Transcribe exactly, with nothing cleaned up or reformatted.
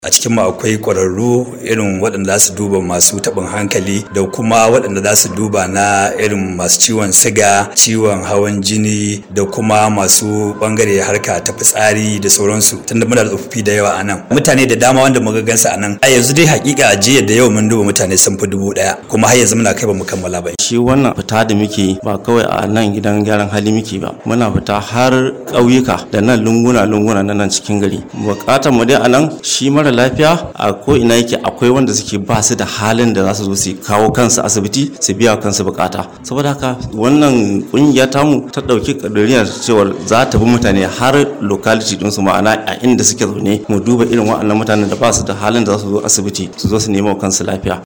A cikin mu akwai ƙwararru irin waɗanda za su duba masu taɓin hankali da kuma waɗanda za su duba na irin masu ciwon siga, ciwon hawan jini da kuma masu ɓangare harka ta fitsari da sauransu. Tunda muna da tsofaffi da yawa a nan. Mutane da dama wanda muka gansu a nan. A yanzu dai hakika a jiya da yau mun duba mutane sun fi dubu ɗaya kuma har yanzu muna kai ba mu kammala ba. Shi wannan fita da muke ba kawai a nan gidan gyaran hali muke ba. Muna fita har ƙauyuka da nan lunguna-lunguna na nan cikin gari. Buƙatar mu dai a nan shi mara lafiya a ko ina yake akwai wanda suke ba su da halin da za su zo su kawo kansu asibiti su biya kansu bukata. Saboda haka wannan kungiya tamu ta dauki kadariyar cewa za ta bi mutane har locality din su, ma'ana a inda suke zaune mu duba irin waɗannan mutanen da ba su da halin da za su zo asibiti su zo su nemo kansu lafiya.